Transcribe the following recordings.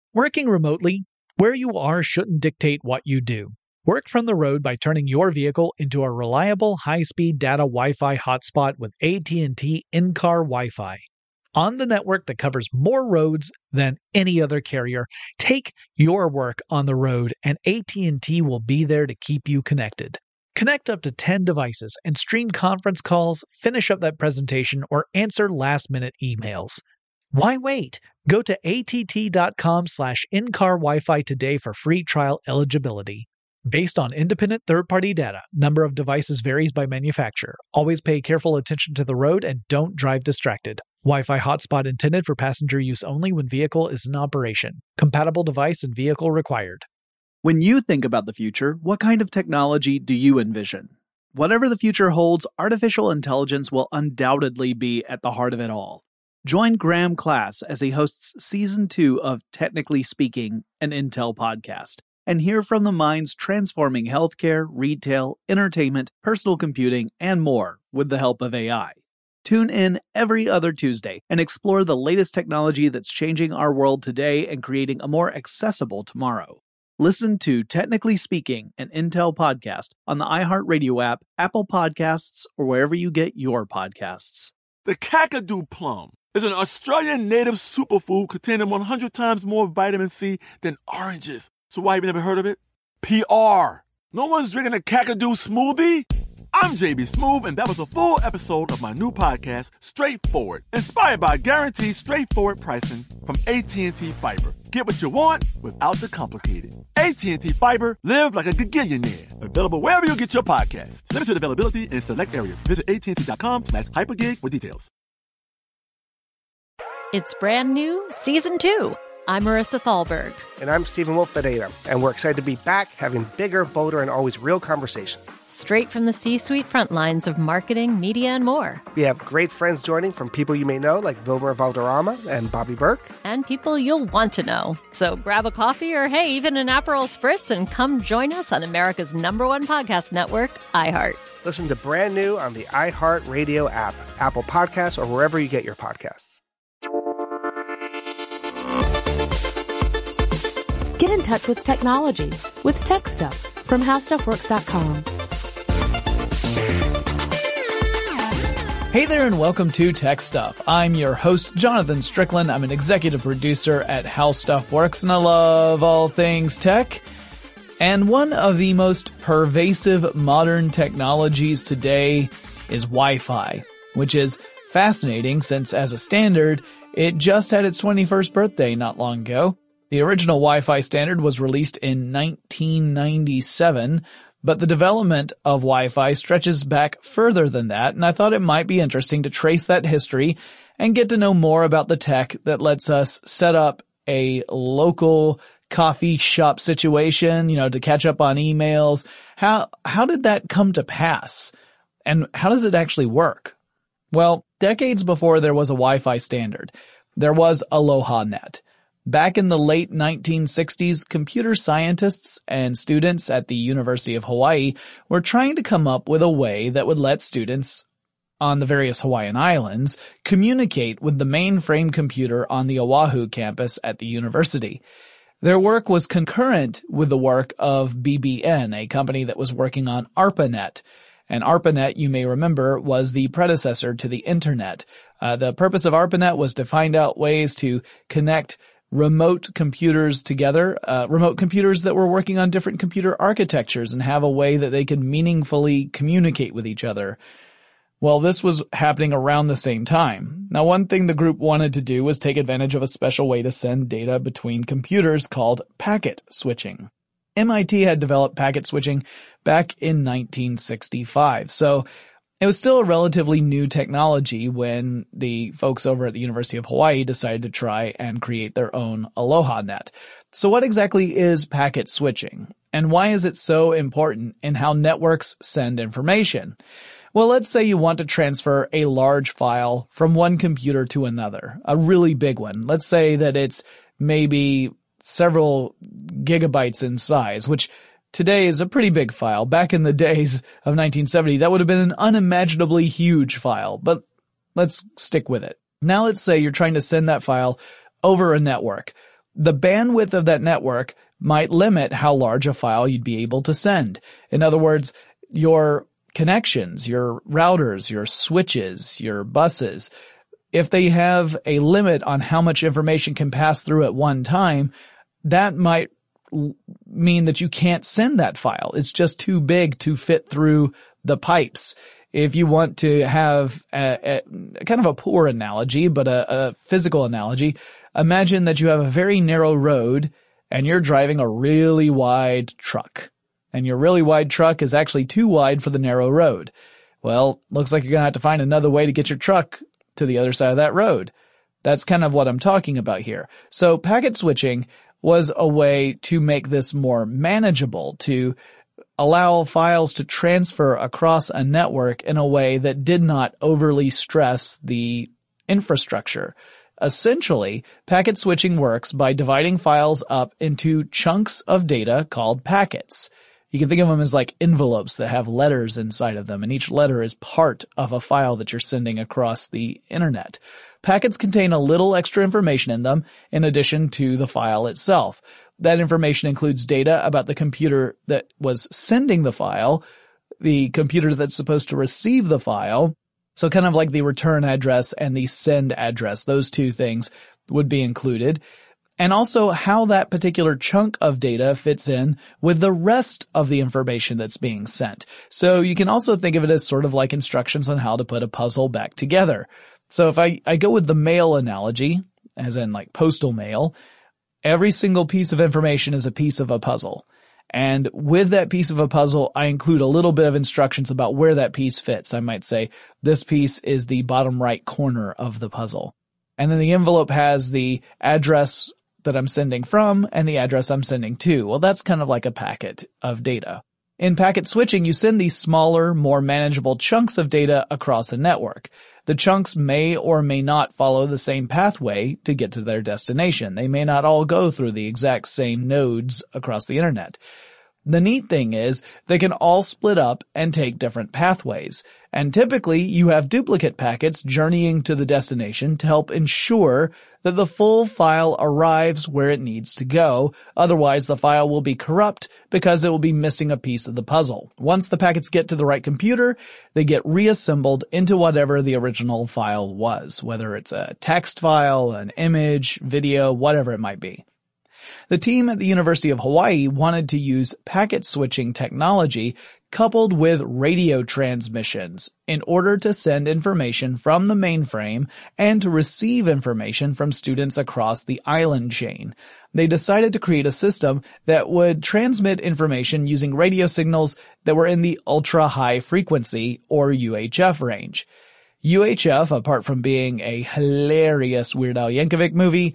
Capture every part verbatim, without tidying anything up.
Working remotely, where you are shouldn't dictate what you do. Work from the road by turning your vehicle into a reliable high-speed data Wi-Fi hotspot with A T and T in-car Wi-Fi. On the network that covers more roads than any other carrier, take your work on the road and A T and T will be there to keep you connected. Connect up to ten devices and stream conference calls, finish up that presentation, or answer last-minute emails. Why wait? Go to att.com slash in-car Wi-Fi today for free trial eligibility. Based on independent third-party data, number of devices varies by manufacturer. Always pay careful attention to the road and don't drive distracted. Wi-Fi hotspot intended for passenger use only when vehicle is in operation. Compatible device and vehicle required. When you think about the future, what kind of technology do you envision? Whatever the future holds, artificial intelligence will undoubtedly be at the heart of it all. Join Graham Class as he hosts Season two of Technically Speaking, an Intel podcast, and hear from the minds transforming healthcare, retail, entertainment, personal computing, and more with the help of A I. Tune in every other Tuesday and explore the latest technology that's changing our world today and creating a more accessible tomorrow. Listen to Technically Speaking, an Intel podcast on the iHeartRadio app, Apple Podcasts, or wherever you get your podcasts. The Kakadu plum is an Australian native superfood containing one hundred times more vitamin C than oranges. So why have you never heard of it? P R. No one's drinking a Kakadu smoothie? I'm J B Smoove, and that was a full episode of my new podcast, Straightforward, inspired by guaranteed straightforward pricing from A T and T Fiber. Get what you want without the complicated. A T and T Fiber, live like a gigillionaire. Available wherever you get your podcasts. Limited availability in select areas. Visit att.com slash hypergig for details. It's brand new, Season two. I'm Marissa Thalberg. And I'm Stephen Wolf Pereira, and we're excited to be back having bigger, bolder, and always real conversations. Straight from the C-suite front lines of marketing, media, and more. We have great friends joining from people you may know, like Wilmer Valderrama and Bobby Burke. And people you'll want to know. So grab a coffee or, hey, even an Aperol Spritz and come join us on America's number one podcast network, iHeart. Listen to Brand New on the iHeartRadio app, Apple Podcasts, or wherever you get your podcasts. Get in touch with technology with Tech Stuff from how stuff works dot com. Hey there and welcome to Tech Stuff. I'm your host, Jonathan Strickland. I'm an executive producer at How Stuff Works, and I love all things tech. And one of the most pervasive modern technologies today is Wi-Fi, which is fascinating since, as a standard, it just had its twenty-first birthday not long ago. The original Wi-Fi standard was released in nineteen ninety-seven, but the development of Wi-Fi stretches back further than that, and I thought it might be interesting to trace that history and get to know more about the tech that lets us set up a local coffee shop situation, you know, to catch up on emails. How, how did that come to pass? And how does it actually work? Well, decades before there was a Wi-Fi standard, there was AlohaNet. Back in the late nineteen sixties, computer scientists and students at the University of Hawaii were trying to come up with a way that would let students on the various Hawaiian islands communicate with the mainframe computer on the Oahu campus at the university. Their work was concurrent with the work of B B N, a company that was working on ARPANET. And ARPANET, you may remember, was the predecessor to the Internet. Uh, the purpose of ARPANET was to find out ways to connect remote computers together, uh, remote computers that were working on different computer architectures and have a way that they could meaningfully communicate with each other. Well, this was happening around the same time. Now, one thing the group wanted to do was take advantage of a special way to send data between computers called packet switching. M I T had developed packet switching back in nineteen sixty-five, so it was still a relatively new technology when the folks over at the University of Hawaii decided to try and create their own AlohaNet. So what exactly is packet switching? And why is it so important in how networks send information? Well, let's say you want to transfer a large file from one computer to another, a really big one. Let's say that it's maybe several gigabytes in size, which today is a pretty big file. Back in the days of nineteen seventy, that would have been an unimaginably huge file, but let's stick with it. Now let's say you're trying to send that file over a network. the bandwidth of that network might limit how large a file you'd be able to send. In other words, your connections, your routers, your switches, your buses, if they have a limit on how much information can pass through at one time, that might mean that you can't send that file. It's just too big to fit through the pipes. If you want to have a, a kind of a poor analogy, but a, a physical analogy, imagine that you have a very narrow road and you're driving a really wide truck. And your really wide truck is actually too wide for the narrow road. Well, looks like you're going to have to find another way to get your truck to the other side of that road. That's kind of what I'm talking about here. So packet switching was a way to make this more manageable, to allow files to transfer across a network in a way that did not overly stress the infrastructure. Essentially, packet switching works by dividing files up into chunks of data called packets. You can think of them as like envelopes that have letters inside of them, and each letter is part of a file that you're sending across the internet. Packets contain a little extra information in them in addition to the file itself. That information includes data about the computer that was sending the file, the computer that's supposed to receive the file, so kind of like the return address and the send address, those two things would be included. And also how that particular chunk of data fits in with the rest of the information that's being sent. So you can also think of it as sort of like instructions on how to put a puzzle back together. So if I, I go with the mail analogy, as in like postal mail, every single piece of information is a piece of a puzzle. And with that piece of a puzzle, I include a little bit of instructions about where that piece fits. I might say, this piece is the bottom right corner of the puzzle. And then the envelope has the address that I'm sending from and the address I'm sending to. Well, that's kind of like a packet of data. In packet switching, you send these smaller, more manageable chunks of data across a network. The chunks may or may not follow the same pathway to get to their destination. They may not all go through the exact same nodes across the internet. The neat thing is they can all split up and take different pathways. And typically you have duplicate packets journeying to the destination to help ensure that the full file arrives where it needs to go. Otherwise the file will be corrupt because it will be missing a piece of the puzzle. Once the packets get to the right computer, they get reassembled into whatever the original file was, whether it's a text file, an image, video, whatever it might be. The team at the University of Hawaii wanted to use packet switching technology coupled with radio transmissions in order to send information from the mainframe and to receive information from students across the island chain. They decided to create a system that would transmit information using radio signals that were in the ultra-high frequency, or U H F range. U H F, apart from being a hilarious Weird Al Yankovic movie,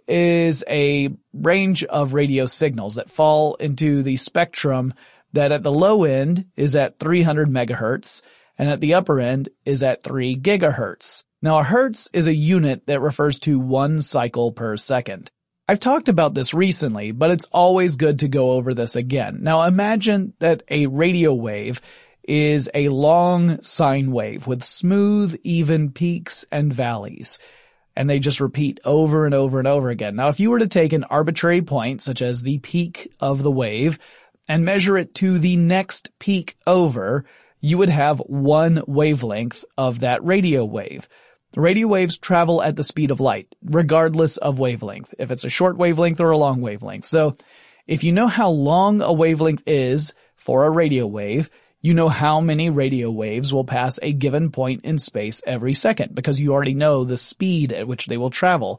is a range of radio signals that fall into the spectrum that at the low end is at three hundred megahertz and at the upper end is at three gigahertz. Now a hertz is a unit that refers to one cycle per second. I've talked about this recently, but it's always good to go over this again. Now imagine that a radio wave is a long sine wave with smooth, even peaks and valleys. And they just repeat over and over and over again. Now, if you were to take an arbitrary point, such as the peak of the wave, and measure it to the next peak over, you would have one wavelength of that radio wave. Radio waves travel at the speed of light, regardless of wavelength, if it's a short wavelength or a long wavelength. So, if you know how long a wavelength is for a radio wave, you know how many radio waves will pass a given point in space every second because you already know the speed at which they will travel.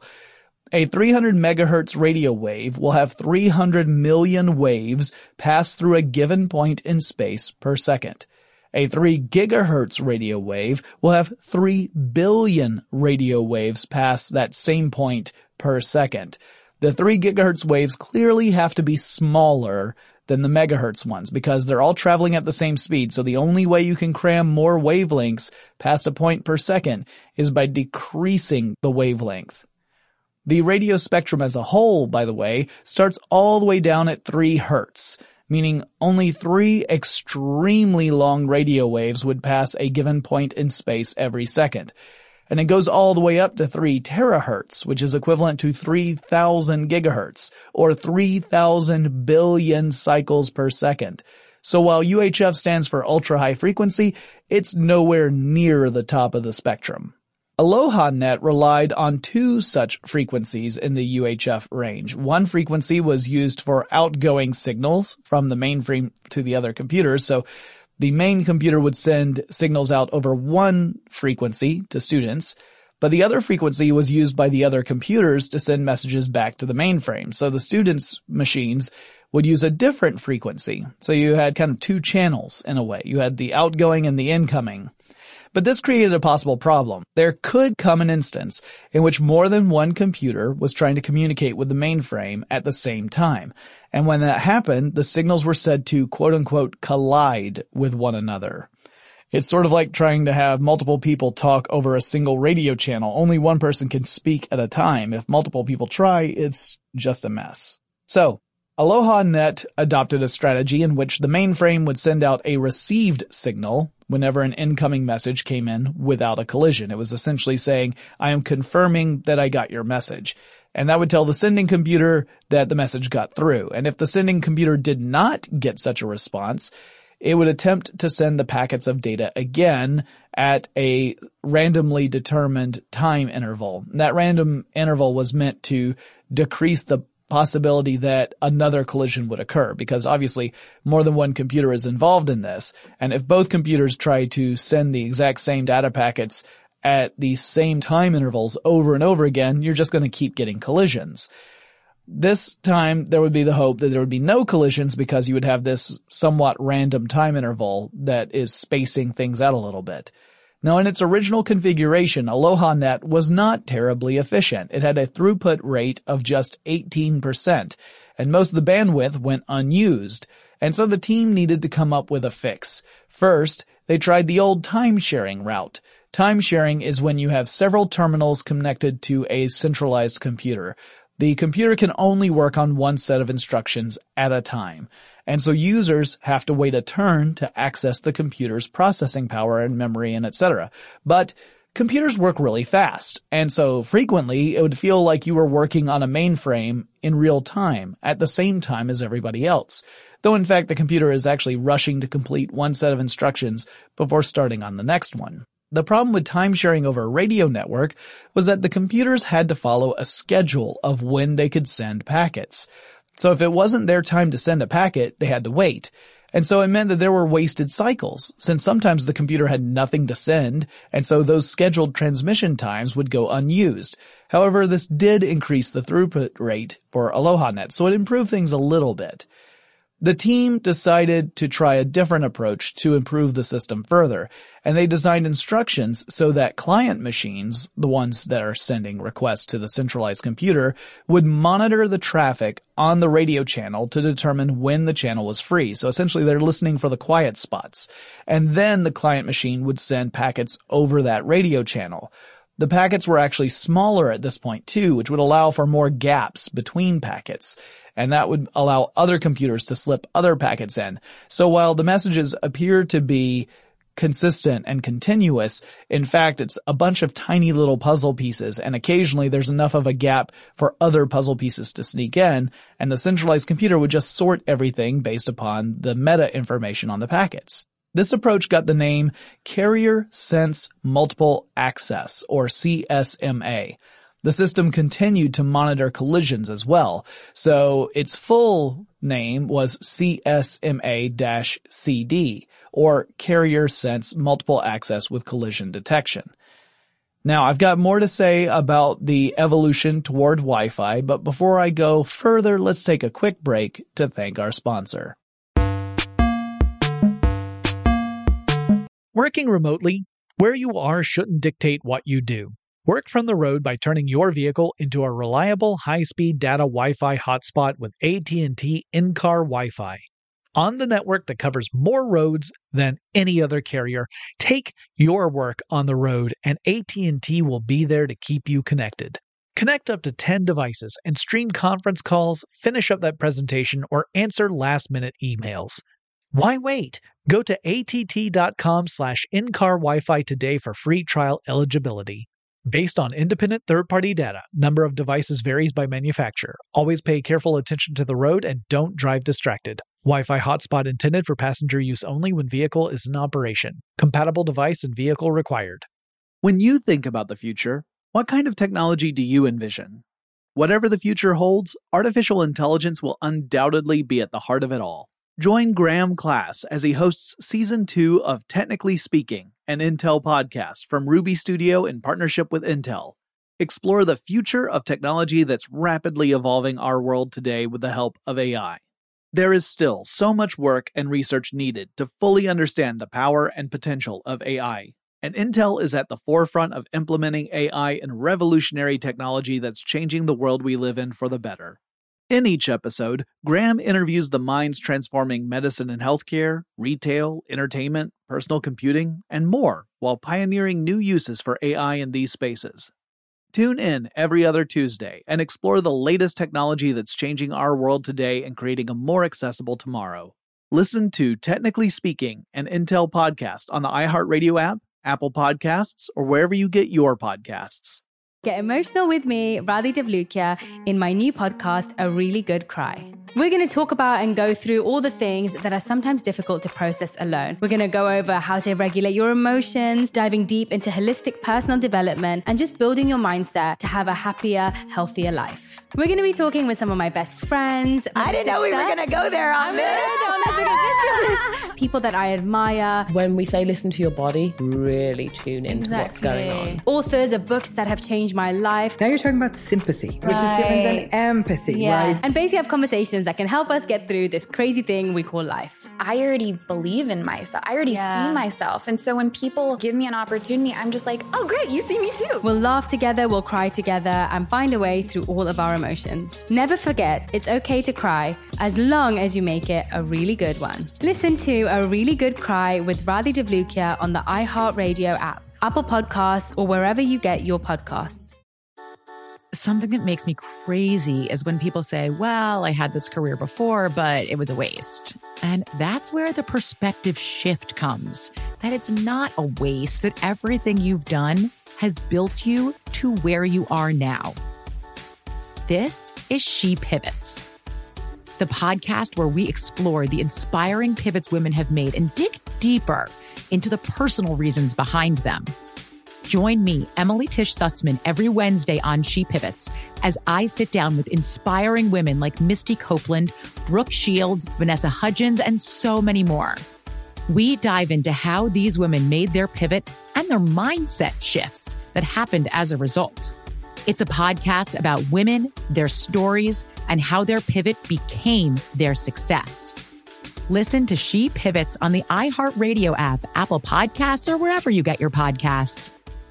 A three hundred megahertz radio wave will have three hundred million waves pass through a given point in space per second. A three gigahertz radio wave will have three billion radio waves pass that same point per second. The three gigahertz waves clearly have to be smaller than the megahertz ones because they're all traveling at the same speed. So the only way you can cram more wavelengths past a point per second is by decreasing the wavelength. The radio spectrum as a whole, by the way, starts all the way down at three hertz, meaning only three extremely long radio waves would pass a given point in space every second. And it goes all the way up to three terahertz, which is equivalent to three thousand gigahertz, or three thousand billion cycles per second. So while U H F stands for ultra-high frequency, it's nowhere near the top of the spectrum. AlohaNet relied on two such frequencies in the U H F range. One frequency was used for outgoing signals from the mainframe to the other computers, so the main computer would send signals out over one frequency to students, but the other frequency was used by the other computers to send messages back to the mainframe. So the students' machines would use a different frequency. So you had kind of two channels in a way. You had the outgoing and the incoming. But this created a possible problem. There could come an instance in which more than one computer was trying to communicate with the mainframe at the same time. And when that happened, the signals were said to quote-unquote collide with one another. It's sort of like trying to have multiple people talk over a single radio channel. Only one person can speak at a time. If multiple people try, it's just a mess. So, AlohaNet adopted a strategy in which the mainframe would send out a received signal whenever an incoming message came in without a collision. It was essentially saying, I am confirming that I got your message. And that would tell the sending computer that the message got through. And if the sending computer did not get such a response, it would attempt to send the packets of data again at a randomly determined time interval. And that random interval was meant to decrease the possibility that another collision would occur, because obviously more than one computer is involved in this. And if both computers try to send the exact same data packets at the same time intervals over and over again, you're just going to keep getting collisions. This time, there would be the hope that there would be no collisions because you would have this somewhat random time interval that is spacing things out a little bit. Now, in its original configuration, AlohaNet was not terribly efficient. It had a throughput rate of just eighteen percent, and most of the bandwidth went unused. And so the team needed to come up with a fix. First, they tried the old time-sharing route. Time-sharing is when you have several terminals connected to a centralized computer. The computer can only work on one set of instructions at a time. And so users have to wait a turn to access the computer's processing power and memory and et cetera. But computers work really fast. And so frequently it would feel like you were working on a mainframe in real time at the same time as everybody else. Though in fact the computer is actually rushing to complete one set of instructions before starting on the next one. The problem with time-sharing over a radio network was that the computers had to follow a schedule of when they could send packets. So if it wasn't their time to send a packet, they had to wait. And so it meant that there were wasted cycles, since sometimes the computer had nothing to send, and so those scheduled transmission times would go unused. However, this did increase the throughput rate for AlohaNet, so it improved things a little bit. The team decided to try a different approach to improve the system further, and they designed instructions so that client machines, the ones that are sending requests to the centralized computer, would monitor the traffic on the radio channel to determine when the channel was free. So essentially they're listening for the quiet spots. And then the client machine would send packets over that radio channel. The packets were actually smaller at this point too, which would allow for more gaps between packets. And that would allow other computers to slip other packets in. So while the messages appear to be consistent and continuous, in fact, it's a bunch of tiny little puzzle pieces, and occasionally there's enough of a gap for other puzzle pieces to sneak in, and the centralized computer would just sort everything based upon the meta information on the packets. This approach got the name Carrier Sense Multiple Access, or C S M A. The system continued to monitor collisions as well, so its full name was C S M A C D, or Carrier Sense Multiple Access with Collision Detection. Now, I've got more to say about the evolution toward Wi-Fi, but before I go further, let's take a quick break to thank our sponsor. Working remotely, where you are shouldn't dictate what you do. Work from the road by turning your vehicle into a reliable high-speed data Wi-Fi hotspot with A T and T in-car Wi-Fi. On the network that covers more roads than any other carrier, take your work on the road and A T and T will be there to keep you connected. Connect up to ten devices and stream conference calls, finish up that presentation, or answer last-minute emails. Why wait? Go to att.com slash in-car Wi-Fi today for free trial eligibility. Based on independent third-party data, number of devices varies by manufacturer. Always pay careful attention to the road and don't drive distracted. Wi-Fi hotspot intended for passenger use only when vehicle is in operation. Compatible device and vehicle required. When you think about the future, what kind of technology do you envision? Whatever the future holds, artificial intelligence will undoubtedly be at the heart of it all. Join Graham Class as he hosts Season two of Technically Speaking, an Intel podcast from Ruby Studio in partnership with Intel. Explore the future of technology that's rapidly evolving our world today with the help of A I. There is still so much work and research needed to fully understand the power and potential of A I. And Intel is at the forefront of implementing A I in revolutionary technology that's changing the world we live in for the better. In each episode, Graham interviews the minds transforming medicine and healthcare, retail, entertainment, personal computing, and more, while pioneering new uses for A I in these spaces. Tune in every other Tuesday and explore the latest technology that's changing our world today and creating a more accessible tomorrow. Listen to Technically Speaking, an Intel podcast on the iHeartRadio app, Apple Podcasts, or wherever you get your podcasts. Get emotional with me, Radhi Devlukia, in my new podcast, A Really Good Cry. We're going to talk about and go through all the things that are sometimes difficult to process alone. We're going to go over how to regulate your emotions, diving deep into holistic personal development, and just building your mindset to have a happier, healthier life. We're going to be talking with some of my best friends. I didn't know we were going to go there on this. People that I admire. When we say listen to your body, really tune into exactly. what's going on. Authors of books that have changed my life. Now you're talking about sympathy, right. which is different than empathy, yeah. right? And basically have conversations that can help us get through this crazy thing we call life. I already believe in myself. I already yeah. see myself. And so when people give me an opportunity, I'm just like, oh, great, you see me too. We'll laugh together, we'll cry together, and find a way through all of our emotions. Never forget, it's okay to cry, as long as you make it a really good one. Listen to A Really Good Cry with Radhi Devlukia on the iHeartRadio app, Apple Podcasts, or wherever you get your podcasts. Something that makes me crazy is when people say, well, I had this career before, but it was a waste. And that's where the perspective shift comes, that it's not a waste, that everything you've done has built you to where you are now. This is She Pivots, the podcast where we explore the inspiring pivots women have made and dig deeper into the personal reasons behind them. Join me, Emily Tish Sussman, every Wednesday on She Pivots as I sit down with inspiring women like Misty Copeland, Brooke Shields, Vanessa Hudgens, and so many more. We dive into how these women made their pivot and their mindset shifts that happened as a result. It's a podcast about women, their stories, and how their pivot became their success. Listen to She Pivots on the iHeartRadio app, Apple Podcasts, or wherever you get your podcasts.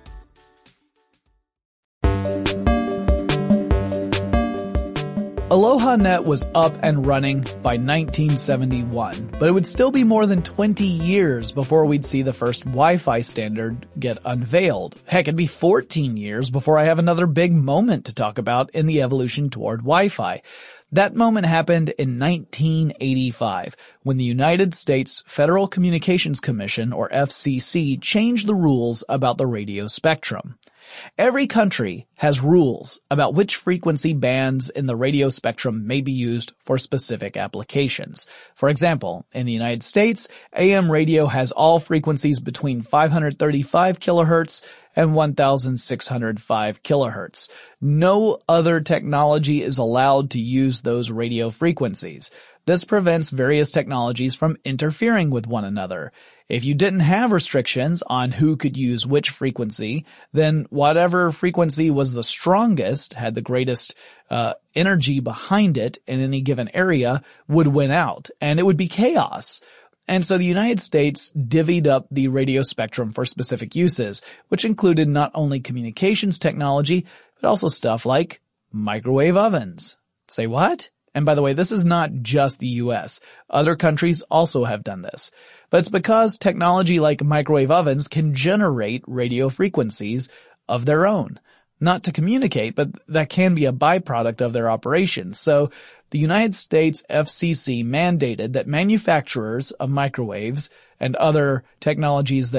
AlohaNet was up and running by nineteen seventy-one, but it would still be more than twenty years before we'd see the first Wi-Fi standard get unveiled. Heck, it'd be fourteen years before I have another big moment to talk about in the evolution toward Wi-Fi. That moment happened in nineteen eighty-five, when the United States Federal Communications Commission, or F C C, changed the rules about the radio spectrum. Every country has rules about which frequency bands in the radio spectrum may be used for specific applications. For example, in the United States, A M radio has all frequencies between five hundred thirty-five kilohertz and one thousand six hundred five kilohertz. No other technology is allowed to use those radio frequencies. This prevents various technologies from interfering with one another. If you didn't have restrictions on who could use which frequency, then whatever frequency was the strongest, had the greatest uh, energy behind it in any given area, would win out, and it would be chaos. And so the United States divvied up the radio spectrum for specific uses, which included not only communications technology, but also stuff like microwave ovens. Say what? And by the way, this is not just the U S. Other countries also have done this. But it's because technology like microwave ovens can generate radio frequencies of their own. Not to communicate, but that can be a byproduct of their operations. So the United States F C C mandated that manufacturers of microwaves and other technologies that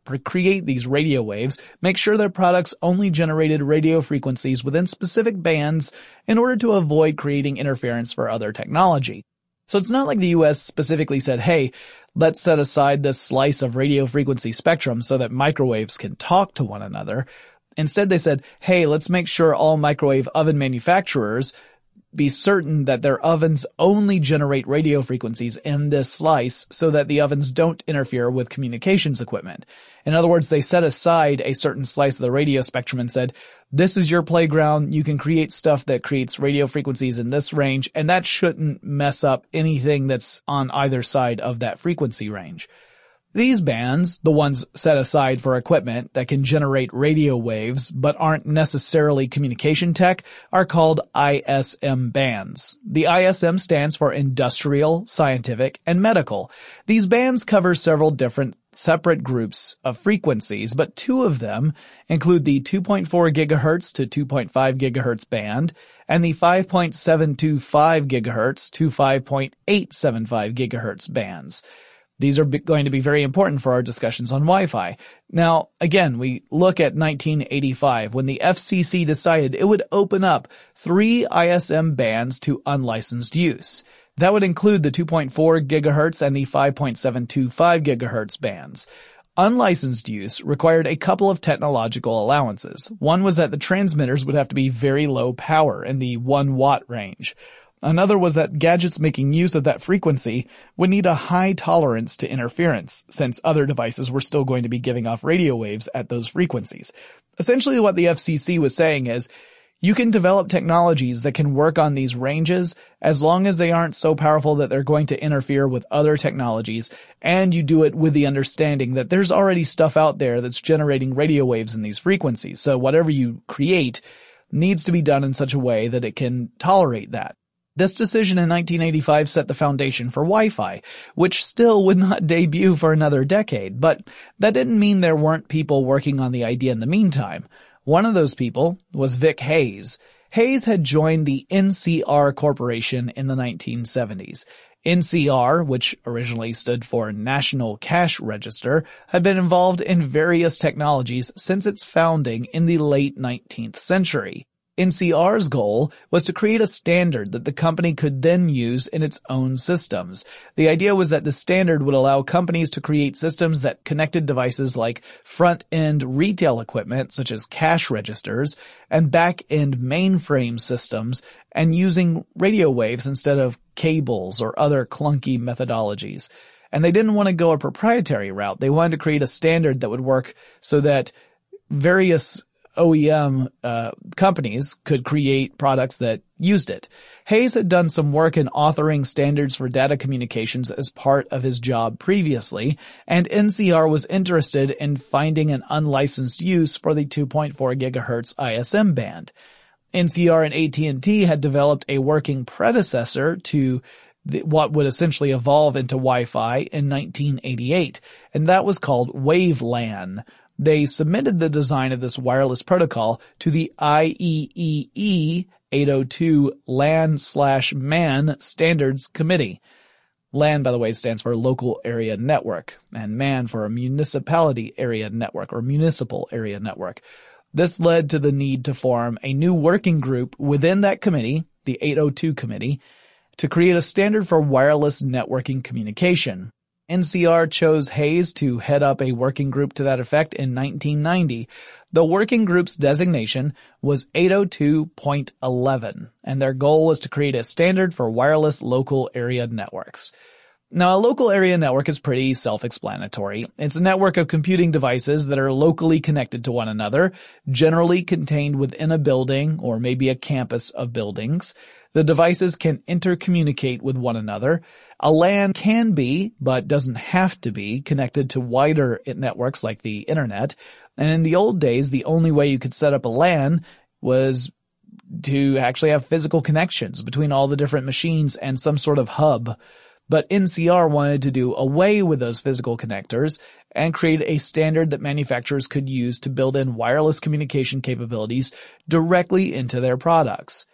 create these radio waves make sure their products only generated radio frequencies within specific bands in order to avoid creating interference for other technology. So it's not like the U S specifically said, hey, let's set aside this slice of radio frequency spectrum so that microwaves can talk to one another. Instead, they said, hey, let's make sure all microwave oven manufacturers be certain that their ovens only generate radio frequencies in this slice so that the ovens don't interfere with communications equipment. In other words, they set aside a certain slice of the radio spectrum and said, this is your playground. You can create stuff that creates radio frequencies in this range, and that shouldn't mess up anything that's on either side of that frequency range. These bands, the ones set aside for equipment that can generate radio waves but aren't necessarily communication tech, are called I S M bands. The I S M stands for Industrial, Scientific, and Medical. These bands cover several different separate groups of frequencies, but two of them include the two point four gigahertz to two point five gigahertz band and the five point seven two five gigahertz to five point eight seven five gigahertz bands. These are going to be very important for our discussions on Wi-Fi. Now, again, we look at nineteen eighty-five when the F C C decided it would open up three I S M bands to unlicensed use. That would include the two point four gigahertz and the five point seven two five gigahertz bands. Unlicensed use required a couple of technological allowances. One was that the transmitters would have to be very low power in the one watt range. Another was that gadgets making use of that frequency would need a high tolerance to interference, since other devices were still going to be giving off radio waves at those frequencies. Essentially what the F C C was saying is, you can develop technologies that can work on these ranges as long as they aren't so powerful that they're going to interfere with other technologies, and you do it with the understanding that there's already stuff out there that's generating radio waves in these frequencies. So whatever you create needs to be done in such a way that it can tolerate that. This decision in nineteen eighty-five set the foundation for Wi-Fi, which still would not debut for another decade, but that didn't mean there weren't people working on the idea in the meantime. One of those people was Vic Hayes. Hayes had joined the N C R Corporation in the nineteen seventies. N C R, which originally stood for National Cash Register, had been involved in various technologies since its founding in the late nineteenth century. N C R's goal was to create a standard that the company could then use in its own systems. The idea was that the standard would allow companies to create systems that connected devices like front-end retail equipment, such as cash registers, and back-end mainframe systems, and using radio waves instead of cables or other clunky methodologies. And they didn't want to go a proprietary route. They wanted to create a standard that would work so that various O E M uh, companies could create products that used it. Hayes had done some work in authoring standards for data communications as part of his job previously, and N C R was interested in finding an unlicensed use for the two point four gigahertz I S M band. N C R and A T and T had developed a working predecessor to the, what would essentially evolve into Wi-Fi in nineteen eighty-eight, and that was called WaveLAN. They submitted the design of this wireless protocol to the I E E E eight oh two LAN slash MAN Standards Committee. LAN, by the way, stands for Local Area Network, and MAN for a Municipality Area Network or Municipal Area Network. This led to the need to form a new working group within that committee, the eight oh two Committee, to create a standard for wireless networking communication. N C R chose Hayes to head up a working group to that effect in nineteen ninety. The working group's designation was eight oh two point eleven, and their goal was to create a standard for wireless local area networks. Now, a local area network is pretty self-explanatory. It's a network of computing devices that are locally connected to one another, generally contained within a building or maybe a campus of buildings. The devices can intercommunicate with one another. A LAN can be, but doesn't have to be, connected to wider networks like the internet. And in the old days, the only way you could set up a LAN was to actually have physical connections between all the different machines and some sort of hub. But N C R wanted to do away with those physical connectors and create a standard that manufacturers could use to build in wireless communication capabilities directly into their products.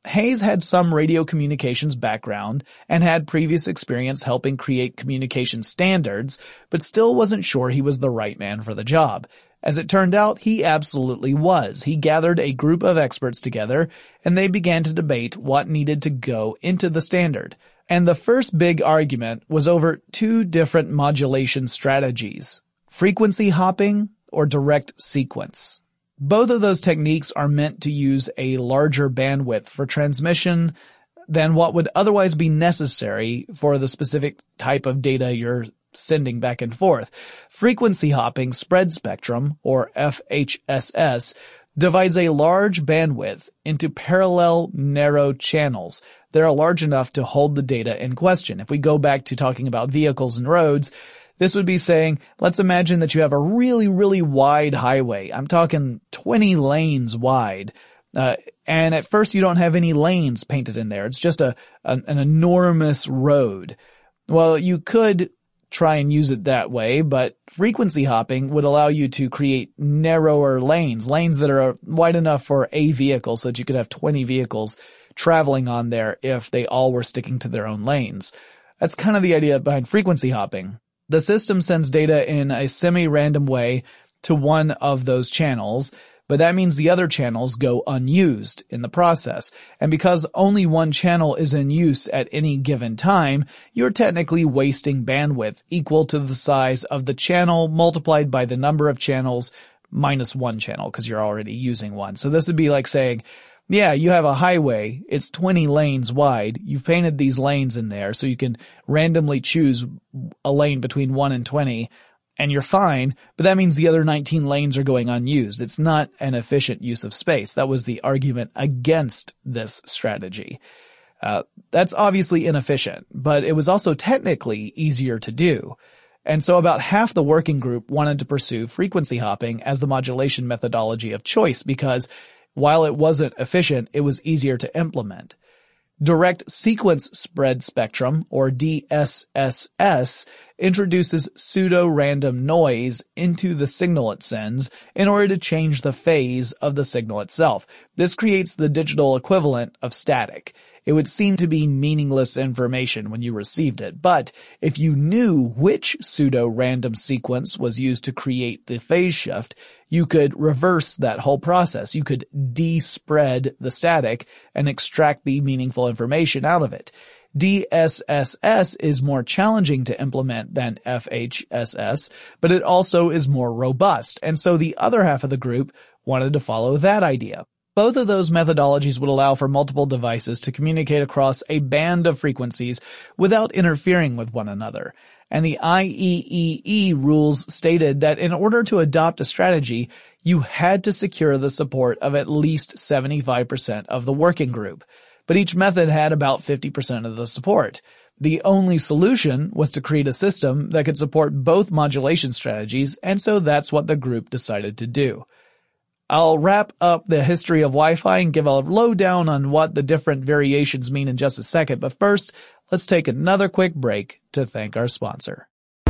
Hayes had some radio communications background and had previous experience helping create communication standards, but still wasn't sure he was the right man for the job. As it turned out, he absolutely was. He gathered a group of experts together, and they began to debate what needed to go into the standard. And the first big argument was over two different modulation strategies: frequency hopping or direct sequence. Both of those techniques are meant to use a larger bandwidth for transmission than what would otherwise be necessary for the specific type of data you're sending back and forth. Frequency hopping spread spectrum, or F H S S, divides a large bandwidth into parallel narrow channels that are large enough to hold the data in question. If we go back to talking about vehicles and roads, this would be saying, let's imagine that you have a really, really wide highway. I'm talking twenty lanes wide. Uh, and at first you don't have any lanes painted in there. It's just a, an, an enormous road. Well, you could try and use it that way, but frequency hopping would allow you to create narrower lanes, lanes that are wide enough for a vehicle so that you could have twenty vehicles traveling on there if they all were sticking to their own lanes. That's kind of the idea behind frequency hopping. The system sends data in a semi-random way to one of those channels, but that means the other channels go unused in the process. And because only one channel is in use at any given time, you're technically wasting bandwidth equal to the size of the channel multiplied by the number of channels minus one channel, because you're already using one. So this would be like saying, yeah, you have a highway, it's twenty lanes wide, you've painted these lanes in there so you can randomly choose a lane between one and twenty, and you're fine, but that means the other nineteen lanes are going unused. It's not an efficient use of space. That was the argument against this strategy. Uh, that's obviously inefficient, but it was also technically easier to do. And so about half the working group wanted to pursue frequency hopping as the modulation methodology of choice because while it wasn't efficient, it was easier to implement. Direct sequence spread spectrum, or D S S S, introduces pseudo-random noise into the signal it sends in order to change the phase of the signal itself. This creates the digital equivalent of static. It would seem to be meaningless information when you received it, but if you knew which pseudo-random sequence was used to create the phase shift, you could reverse that whole process. You could de-spread the static and extract the meaningful information out of it. D S S S is more challenging to implement than F H S S, but it also is more robust, and so the other half of the group wanted to follow that idea. Both of those methodologies would allow for multiple devices to communicate across a band of frequencies without interfering with one another. And the I E E E rules stated that in order to adopt a strategy, you had to secure the support of at least seventy-five percent of the working group. But each method had about fifty percent of the support. The only solution was to create a system that could support both modulation strategies, and so that's what the group decided to do. I'll wrap up the history of Wi-Fi and give a lowdown on what the different variations mean in just a second, but first, let's take another quick break to thank our sponsor.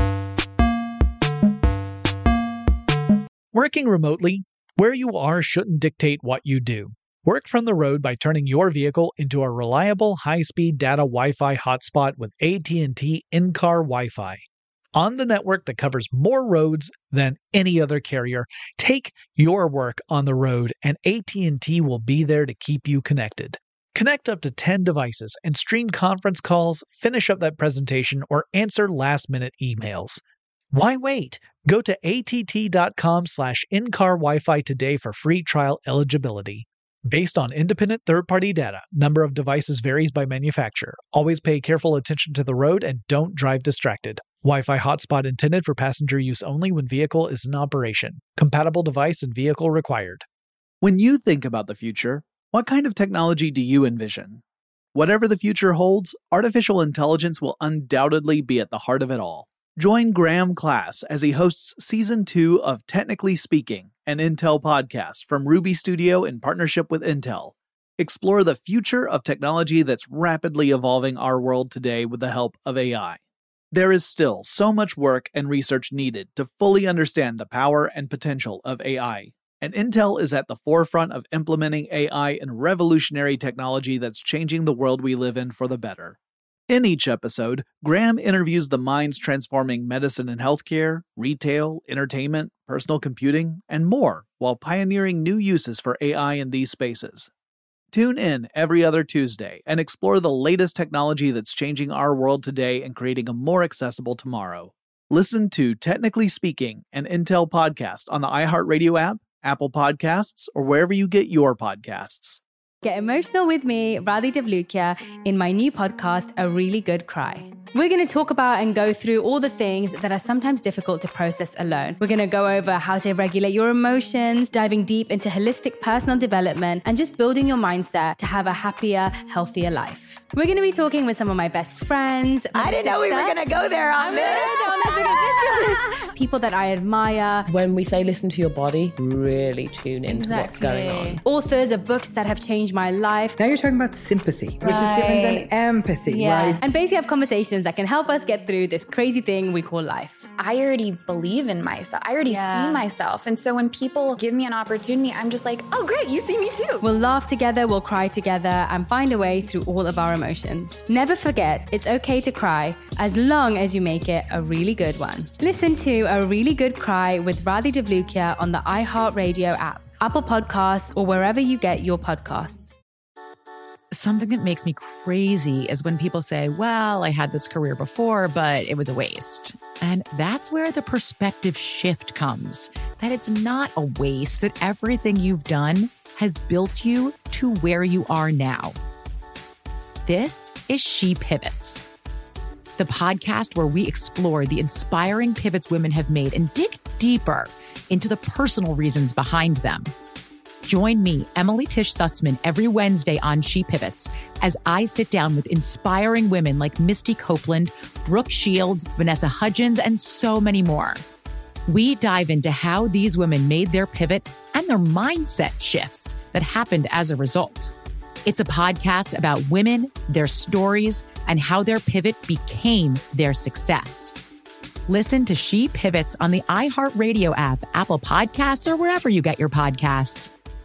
Working remotely, where you are shouldn't dictate what you do. Work from the road by turning your vehicle into a reliable high-speed data Wi-Fi hotspot with A T and T in-car Wi-Fi. On the network that covers more roads than any other carrier, take your work on the road and A T and T will be there to keep you connected. Connect up to ten devices and stream conference calls, finish up that presentation, or answer last-minute emails. Why wait? Go to att.com slash in-car Wi-Fi today for free trial eligibility. Based on independent third-party data, number of devices varies by manufacturer. Always pay careful attention to the road and don't drive distracted. Wi-Fi hotspot intended for passenger use only when vehicle is in operation. Compatible device and vehicle required. When you think about the future, what kind of technology do you envision? Whatever the future holds, artificial intelligence will undoubtedly be at the heart of it all. Join Graham Class as he hosts Season two of Technically Speaking, an Intel podcast from Ruby Studio in partnership with Intel. Explore the future of technology that's rapidly evolving our world today with the help of A I. There is still so much work and research needed to fully understand the power and potential of A I. and Intel is at the forefront of implementing A I and revolutionary technology that's changing the world we live in for the better. In each episode, Graham interviews the minds transforming medicine and healthcare, retail, entertainment, personal computing, and more, while pioneering new uses for A I in these spaces. Tune in every other Tuesday and explore the latest technology that's changing our world today and creating a more accessible tomorrow. Listen to Technically Speaking, an Intel podcast on the iHeartRadio app, Apple Podcasts, or wherever you get your podcasts. Get emotional with me, Radhi Devlukia, in my new podcast, A Really Good Cry. We're going to talk about and go through all the things that are sometimes difficult to process alone. We're going to go over how to regulate your emotions, diving deep into holistic personal development, and just building your mindset to have a happier, healthier life. We're going to be talking with some of my best friends. I didn't know we were going to go there on this. People that I admire. When we say listen to your body, really tune into Exactly. what's going on. Authors of books that have changed my life. Now you're talking about sympathy, Right. which is different than empathy, Yeah. right? And basically have conversations that can help us get through this crazy thing we call life. I already believe in myself. I already Yeah. see myself. And so when people give me an opportunity, I'm just like, oh, great, you see me too. We'll laugh together, we'll cry together, and find a way through all of our emotions. Never forget, it's okay to cry, as long as you make it a really good one. Listen to A Really Good Cry with Radhi Devlukia on the iHeartRadio app, Apple Podcasts, or wherever you get your podcasts. Something that makes me crazy is when people say, well, I had this career before, but it was a waste. And that's where the perspective shift comes, that it's not a waste, that everything you've done has built you to where you are now. This is She Pivots, the podcast where we explore the inspiring pivots women have made and dig deeper into the personal reasons behind them. Join me, Emily Tish Sussman, every Wednesday on She Pivots as I sit down with inspiring women like Misty Copeland, Brooke Shields, Vanessa Hudgens, and so many more. We dive into how these women made their pivot and their mindset shifts that happened as a result. It's a podcast about women, their stories, and how their pivot became their success. Listen to She Pivots on the iHeartRadio app, Apple Podcasts, or wherever you get your podcasts.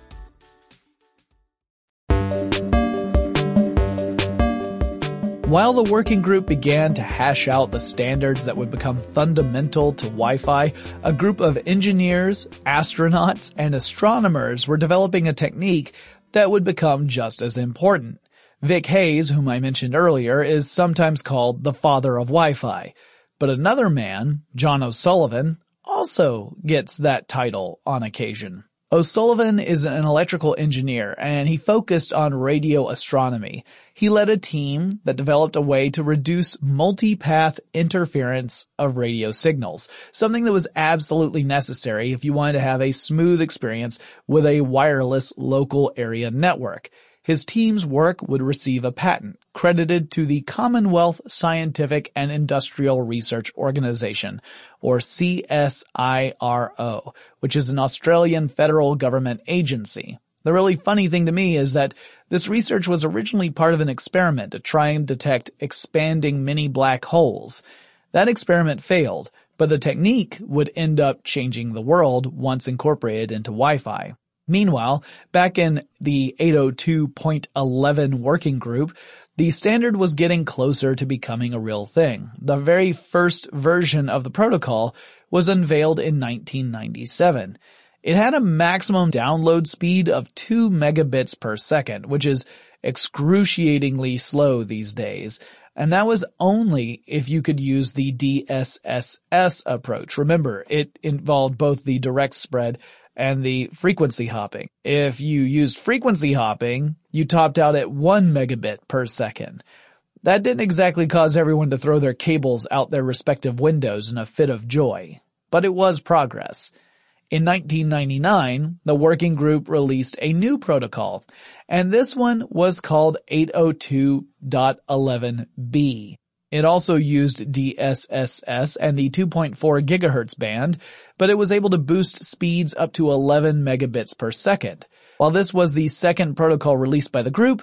While the working group began to hash out the standards that would become fundamental to Wi-Fi, a group of engineers, astronauts, and astronomers were developing a technique that would become just as important. Vic Hayes, whom I mentioned earlier, is sometimes called the father of Wi-Fi. But another man, John O'Sullivan, also gets that title on occasion. O'Sullivan is an electrical engineer, and he focused on radio astronomy. He led a team that developed a way to reduce multipath interference of radio signals, something that was absolutely necessary if you wanted to have a smooth experience with a wireless local area network. His team's work would receive a patent, credited to the Commonwealth Scientific and Industrial Research Organisation, or C S I R O, which is an Australian federal government agency. The really funny thing to me is that this research was originally part of an experiment to try and detect expanding mini black holes. That experiment failed, but the technique would end up changing the world once incorporated into Wi-Fi. Meanwhile, back in the eight oh two point eleven working group, the standard was getting closer to becoming a real thing. The very first version of the protocol was unveiled in nineteen ninety-seven. It had a maximum download speed of two megabits per second, which is excruciatingly slow these days. And that was only if you could use the D S S S approach. Remember, it involved both the direct spread and the frequency hopping. If you used frequency hopping, you topped out at one megabit per second. That didn't exactly cause everyone to throw their cables out their respective windows in a fit of joy, but it was progress. In nineteen ninety-nine, the working group released a new protocol, and this one was called eight oh two dot eleven B. It also used D S S S and the two point four gigahertz band, but it was able to boost speeds up to eleven megabits per second. While this was the second protocol released by the group,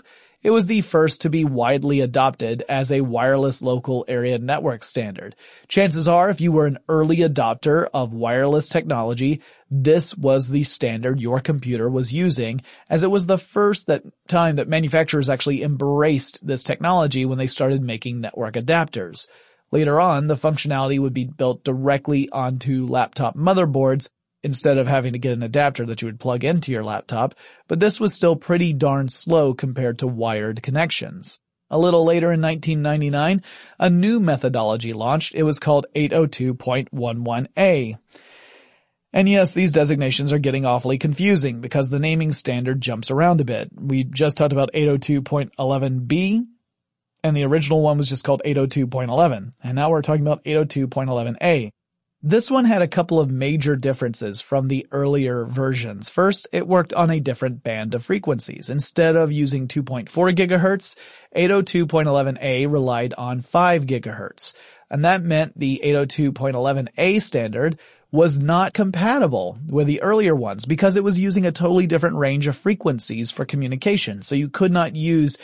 It was the first to be widely adopted as a wireless local area network standard. Chances are, if you were an early adopter of wireless technology, this was the standard your computer was using, as it was the first that time that manufacturers actually embraced this technology when they started making network adapters. Later on, the functionality would be built directly onto laptop motherboards, instead of having to get an adapter that you would plug into your laptop, but this was still pretty darn slow compared to wired connections. A little later in nineteen ninety-nine, a new methodology launched. It was called eight oh two dot eleven A. And yes, these designations are getting awfully confusing because the naming standard jumps around a bit. We just talked about eight oh two dot eleven B, and the original one was just called eight oh two dot eleven, and now we're talking about eight oh two dot eleven A. This one had a couple of major differences from the earlier versions. First, it worked on a different band of frequencies. Instead of using two point four gigahertz, eight oh two dot eleven A relied on five gigahertz. And that meant the eight oh two dot eleven A standard was not compatible with the earlier ones because it was using a totally different range of frequencies for communication. So you could not use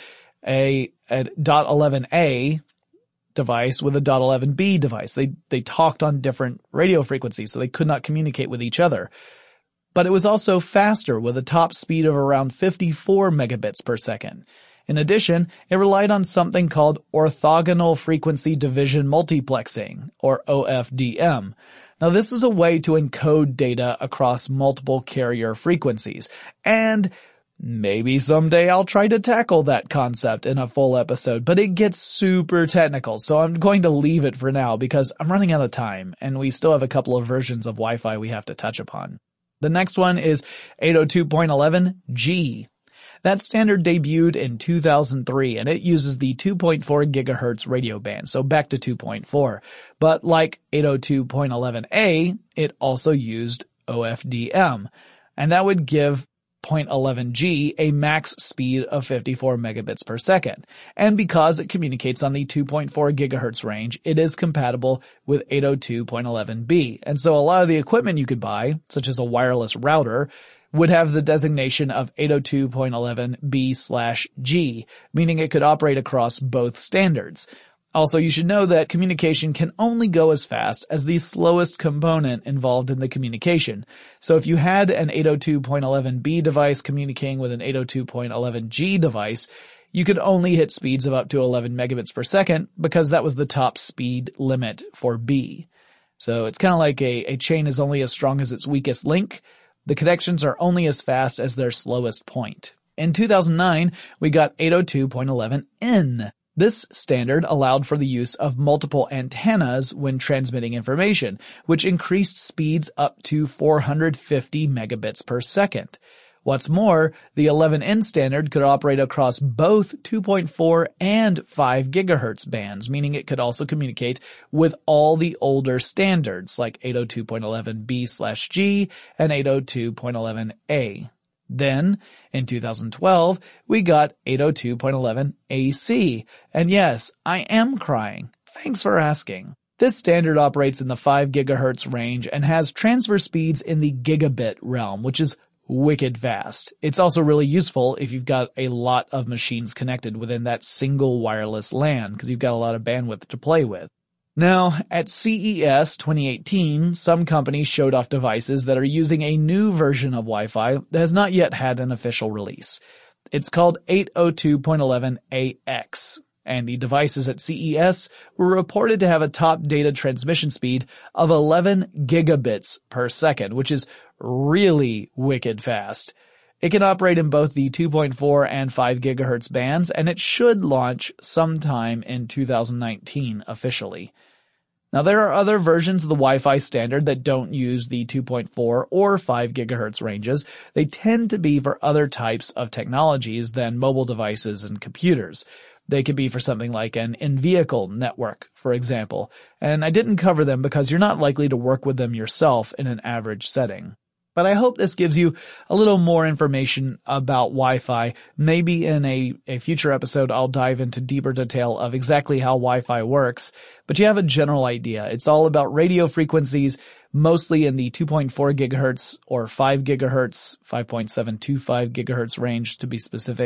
a, a .eleven A device with a .eleven B device. They, they talked on different radio frequencies, so they could not communicate with each other. But it was also faster with a top speed of around fifty-four megabits per second. In addition, it relied on something called orthogonal frequency division multiplexing, or O F D M. Now this is a way to encode data across multiple carrier frequencies, and maybe someday I'll try to tackle that concept in a full episode, but it gets super technical, so I'm going to leave it for now because I'm running out of time, and we still have a couple of versions of Wi-Fi we have to touch upon. The next one is eight oh two dot eleven G. That standard debuted in two thousand three, and it uses the two point four gigahertz radio band, so back to two point four. But like eight oh two dot eleven A, it also used O F D M, and that would give zero point one one G a max speed of fifty-four megabits per second. And because it communicates on the two point four gigahertz range, it is compatible with eight oh two dot eleven B. And so a lot of the equipment you could buy, such as a wireless router, would have the designation of eight oh two dot eleven B slash G, meaning it could operate across both standards. Also, you should know that communication can only go as fast as the slowest component involved in the communication. So if you had an eight oh two dot eleven B device communicating with an eight oh two dot eleven G device, you could only hit speeds of up to eleven megabits per second because that was the top speed limit for B. So it's kind of like a, a chain is only as strong as its weakest link. The connections are only as fast as their slowest point. In two thousand nine, we got eight oh two dot eleven N. This standard allowed for the use of multiple antennas when transmitting information, which increased speeds up to four hundred fifty megabits per second. What's more, the eleven N standard could operate across both two point four and five gigahertz bands, meaning it could also communicate with all the older standards like eight oh two dot eleven B slash G and eight oh two dot eleven A. Then, in two thousand twelve, we got eight oh two dot eleven A C. And yes, I am crying. Thanks for asking. This standard operates in the five gigahertz range and has transfer speeds in the gigabit realm, which is wicked fast. It's also really useful if you've got a lot of machines connected within that single wireless LAN, because you've got a lot of bandwidth to play with. Now, at C E S twenty eighteen, some companies showed off devices that are using a new version of Wi-Fi that has not yet had an official release. It's called eight oh two dot eleven A X, and the devices at C E S were reported to have a top data transmission speed of eleven gigabits per second, which is really wicked fast. It can operate in both the two point four and five gigahertz bands, and it should launch sometime in two thousand nineteen officially. Now, there are other versions of the Wi-Fi standard that don't use the two point four or five gigahertz ranges. They tend to be for other types of technologies than mobile devices and computers. They could be for something like an in-vehicle network, for example, and I didn't cover them because you're not likely to work with them yourself in an average setting. But I hope this gives you a little more information about Wi-Fi. Maybe in a, a future episode I'll dive into deeper detail of exactly how Wi-Fi works, but you have a general idea. It's all about radio frequencies, mostly in the two point four gigahertz or five gigahertz, five point seven two five gigahertz range to be specific.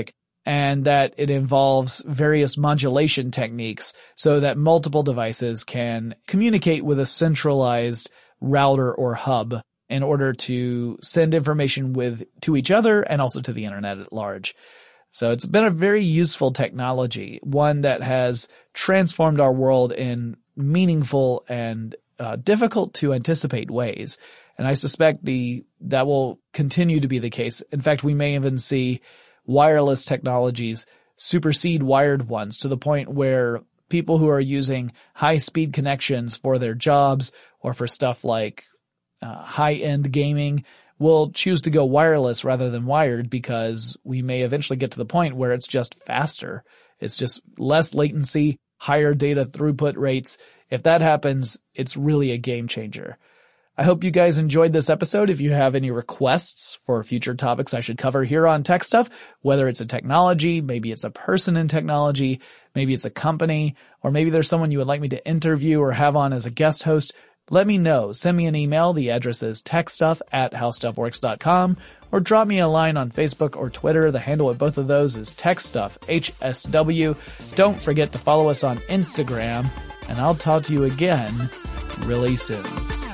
and that it involves various modulation techniques so that multiple devices can communicate with a centralized router or hub in order to send information with to each other and also to the internet at large. So it's been a very useful technology, one that has transformed our world in meaningful and uh, difficult to anticipate ways. And I suspect the that will continue to be the case. In fact, we may even see wireless technologies supersede wired ones to the point where people who are using high-speed connections for their jobs or for stuff like uh, high-end gaming will choose to go wireless rather than wired, because we may eventually get to the point where it's just faster. It's just less latency, higher data throughput rates. If that happens, it's really a game changer. I hope you guys enjoyed this episode. If you have any requests for future topics I should cover here on Tech Stuff, whether it's a technology, maybe it's a person in technology, maybe it's a company, or maybe there's someone you would like me to interview or have on as a guest host, let me know. Send me an email. The address is techstuff at howstuffworks dot com, or drop me a line on Facebook or Twitter. The handle at both of those is techstuff, H S W. Don't forget to follow us on Instagram, and I'll talk to you again really soon.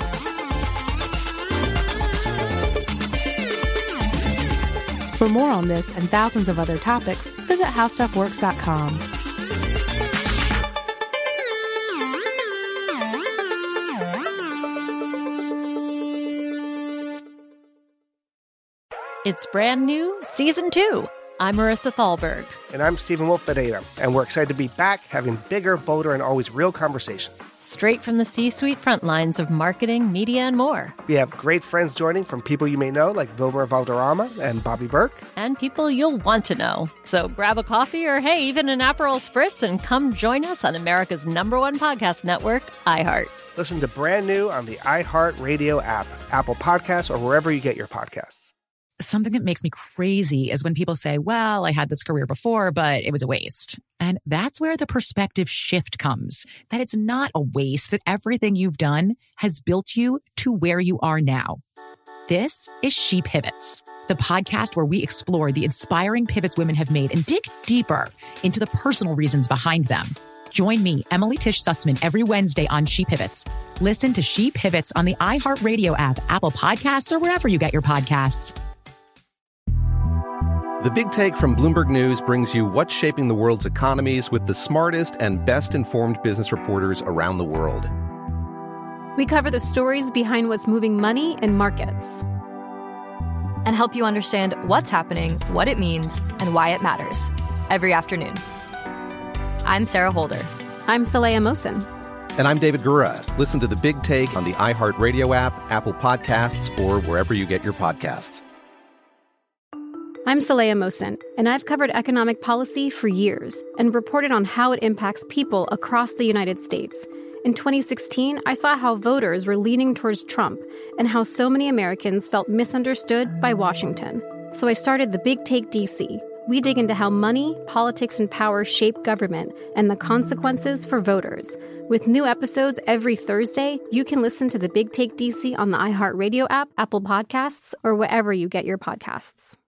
For more on this and thousands of other topics, visit how stuff works dot com. It's brand new, season two. I'm Marissa Thalberg. And I'm Stephen Wolf Bedeta, and we're excited to be back having bigger, bolder, and always real conversations. Straight from the C-suite front lines of marketing, media, and more. We have great friends joining from people you may know, like Wilmer Valderrama and Bobby Burke. And people you'll want to know. So grab a coffee or, hey, even an Aperol Spritz and come join us on America's number one podcast network, iHeart. Listen to Brand New on the iHeart Radio app, Apple Podcasts, or wherever you get your podcasts. Something that makes me crazy is when people say, well, I had this career before, but it was a waste. And that's where the perspective shift comes, that it's not a waste, that everything you've done has built you to where you are now. This is She Pivots, the podcast where we explore the inspiring pivots women have made and dig deeper into the personal reasons behind them. Join me, Emily Tish Sussman, every Wednesday on She Pivots. Listen to She Pivots on the iHeartRadio app, Apple Podcasts, or wherever you get your podcasts. The Big Take from Bloomberg News brings you what's shaping the world's economies with the smartest and best-informed business reporters around the world. We cover the stories behind what's moving money and markets, and help you understand what's happening, what it means, and why it matters every afternoon. I'm Sarah Holder. I'm Saleha Mohsin. And I'm David Gura. Listen to The Big Take on the iHeartRadio app, Apple Podcasts, or wherever you get your podcasts. I'm Saleha Mohsin, and I've covered economic policy for years and reported on how it impacts people across the United States. In twenty sixteen, I saw how voters were leaning towards Trump and how so many Americans felt misunderstood by Washington. So I started The Big Take D C. We dig into how money, politics, and power shape government and the consequences for voters. With new episodes every Thursday, you can listen to The Big Take D C on the iHeartRadio app, Apple Podcasts, or wherever you get your podcasts.